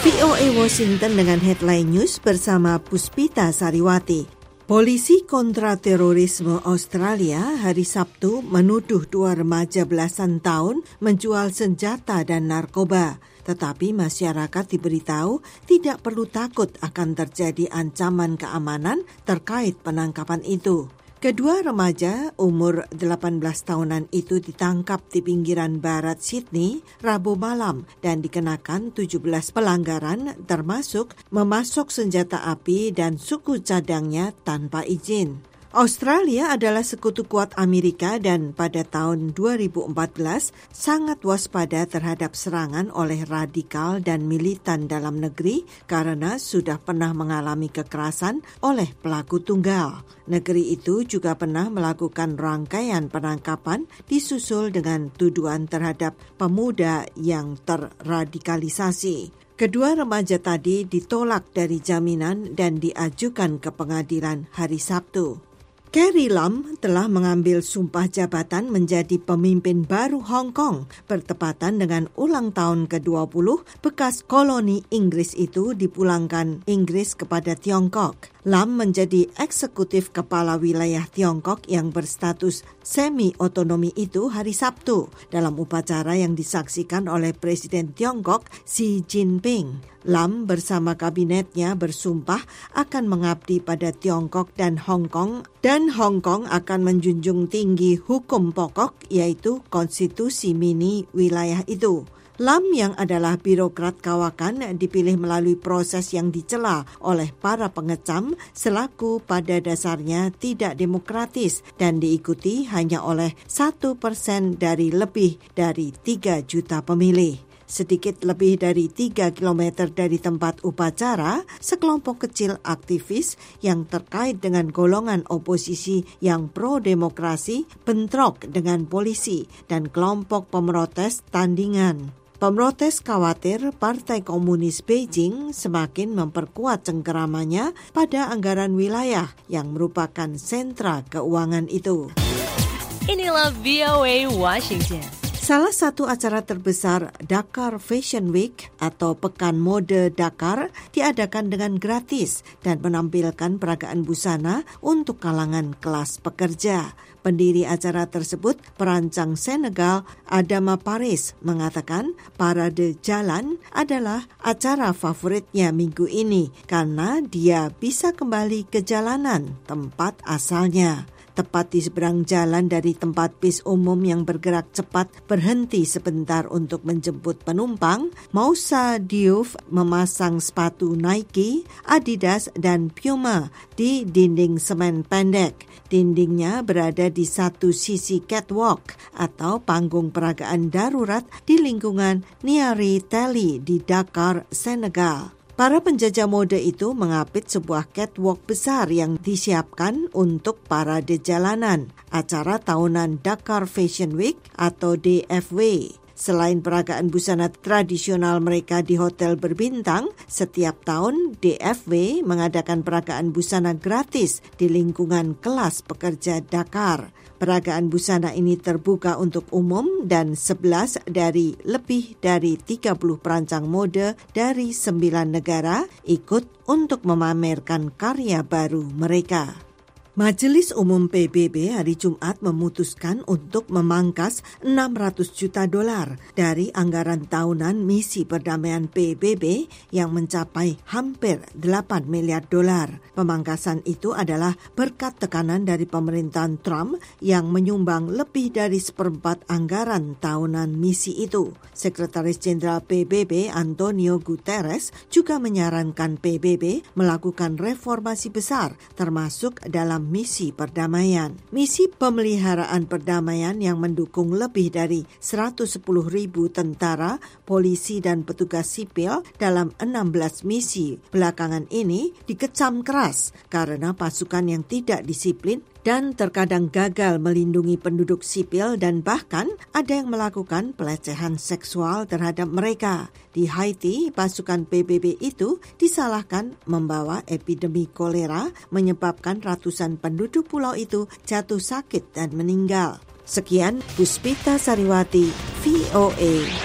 VOA Washington dengan headline news bersama Puspita Sariwati. Polisi kontraterorisme Australia hari Sabtu menuduh 2 remaja belasan tahun menjual senjata dan narkoba. Tetapi masyarakat diberitahu tidak perlu takut akan terjadi ancaman keamanan terkait penangkapan itu. Kedua remaja umur 18 tahunan itu ditangkap di pinggiran barat Sydney Rabu malam dan dikenakan 17 pelanggaran termasuk memasok senjata api dan suku cadangnya tanpa izin. Australia adalah sekutu kuat Amerika dan pada tahun 2014 sangat waspada terhadap serangan oleh radikal dan militan dalam negeri karena sudah pernah mengalami kekerasan oleh pelaku tunggal. Negeri itu juga pernah melakukan rangkaian penangkapan disusul dengan tuduhan terhadap pemuda yang terradikalisasi. Kedua remaja tadi ditolak dari jaminan dan diajukan ke pengadilan hari Sabtu. Carrie Lam telah mengambil sumpah jabatan menjadi pemimpin baru Hong Kong bertepatan dengan ulang tahun ke-20 bekas koloni Inggris itu dipulangkan Inggris kepada Tiongkok. Lam menjadi eksekutif kepala wilayah Tiongkok yang berstatus semi-otonomi itu hari Sabtu dalam upacara yang disaksikan oleh Presiden Tiongkok Xi Jinping. Lam bersama kabinetnya bersumpah akan mengabdi pada Tiongkok dan Hong Kong akan menjunjung tinggi hukum pokok yaitu konstitusi mini wilayah itu. Lam yang adalah birokrat kawakan dipilih melalui proses yang dicela oleh para pengecam selaku pada dasarnya tidak demokratis dan diikuti hanya oleh 1% dari lebih dari 3 juta pemilih. Sedikit lebih dari 3 kilometer dari tempat upacara, sekelompok kecil aktivis yang terkait dengan golongan oposisi yang pro-demokrasi bentrok dengan polisi dan kelompok pemrotes tandingan. Pemrotes khawatir Partai Komunis Beijing semakin memperkuat cengkeramannya pada anggaran wilayah yang merupakan sentra keuangan itu. Inilah VOA Washington. Salah satu acara terbesar Dakar Fashion Week atau Pekan Mode Dakar diadakan dengan gratis dan menampilkan peragaan busana untuk kalangan kelas pekerja. Pendiri acara tersebut, perancang Senegal Adama Paris, mengatakan parade jalan adalah acara favoritnya minggu ini karena dia bisa kembali ke jalanan tempat asalnya. Tepat di seberang jalan dari tempat bis umum yang bergerak cepat berhenti sebentar untuk menjemput penumpang, Moussa Diouf memasang sepatu Nike, Adidas, dan Puma di dinding semen pendek. Dindingnya berada di satu sisi catwalk atau panggung peragaan darurat di lingkungan Niari Teli di Dakar, Senegal. Para penjajah mode itu mengapit sebuah catwalk besar yang disiapkan untuk parade jalanan, acara tahunan Dakar Fashion Week atau DFW. Selain peragaan busana tradisional mereka di hotel berbintang, setiap tahun DFW mengadakan peragaan busana gratis di lingkungan kelas pekerja Dakar. Peragaan busana ini terbuka untuk umum dan 11 dari lebih dari 30 perancang mode dari 9 negara ikut untuk memamerkan karya baru mereka. Majelis Umum PBB hari Jumat memutuskan untuk memangkas $600 juta dari anggaran tahunan misi perdamaian PBB yang mencapai hampir $8 miliar. Pemangkasan itu adalah berkat tekanan dari pemerintahan Trump yang menyumbang lebih dari 1/4 anggaran tahunan misi itu. Sekretaris Jenderal PBB Antonio Guterres juga menyarankan PBB melakukan reformasi besar termasuk dalam misi perdamaian. Misi pemeliharaan perdamaian yang mendukung lebih dari 110.000 tentara, polisi, dan petugas sipil dalam 16 misi belakangan ini dikecam keras karena pasukan yang tidak disiplin dan terkadang gagal melindungi penduduk sipil dan bahkan ada yang melakukan pelecehan seksual terhadap mereka. Di Haiti, pasukan PBB itu disalahkan membawa epidemi kolera menyebabkan ratusan penduduk pulau itu jatuh sakit dan meninggal. Sekian, Puspita Sariwati, VOA.